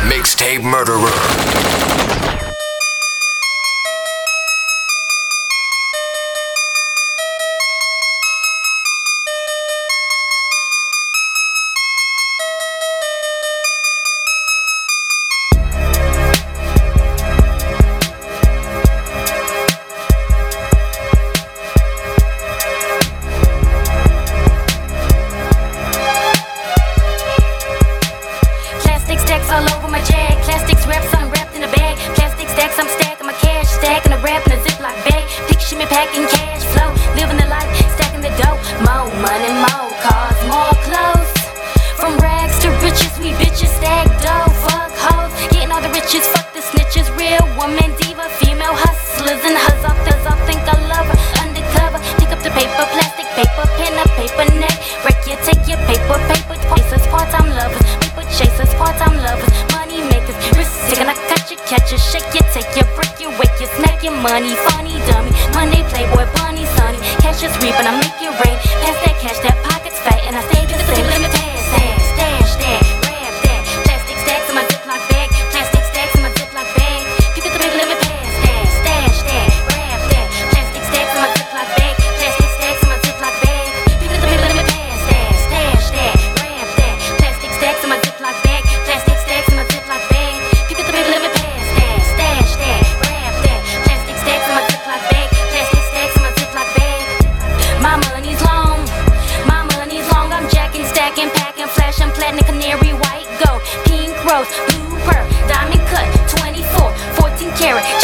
Mixtape Murderer. All over my jag, plastics wraps, I'm wrapped in a bag. Plastic stacks, I'm stacking my cash, stacking a wrap in a Ziploc bag. Picture me packing cash flow, living the life, stacking the dough. More money, more cars, more clothes. From rags to riches, we bitches stack dough. Fuck hoes, getting all the riches, fuck the snitches. Real woman, diva, female hustlers and hustlers. I think I love her undercover. Pick up the paper, plastic paper, pen up, paper neck. Wreck you, take your paper, chasers, part-time lovers, paper chasers, part-time lovers, money makers, risk taking. I got you, catch you, shake you, take you, break you, wake you, smack your money, funny dummy, Monday playboy, bunny, sunny, cash is reap and I make it rain. Pass that cash, that pocket's fat, and I stay to the same limit. Pass that, stash that, grab that, plastic stacks in my Ziploc bag, plastic stacks in my Ziploc bag. Pick up the big limit, pass that, stash that, grab that, plastic stacks in my Ziploc bag, plastic stacks in my Ziploc bag. Pick up the big limit, pass that, stash that, grab that, plastic stacks in my Ziploc bag, plastic stacks in my Ziploc bag. Pick up the big limit, pass that, stash that, grab that, plastic stacks in my Ziploc bag, plastic stacks in my Ziploc bag. My money's long, I'm jacking, stacking, packing, flashing, platinum, canary, white, gold, pink rose, blue pearl, diamond cut, 24, 14 karat.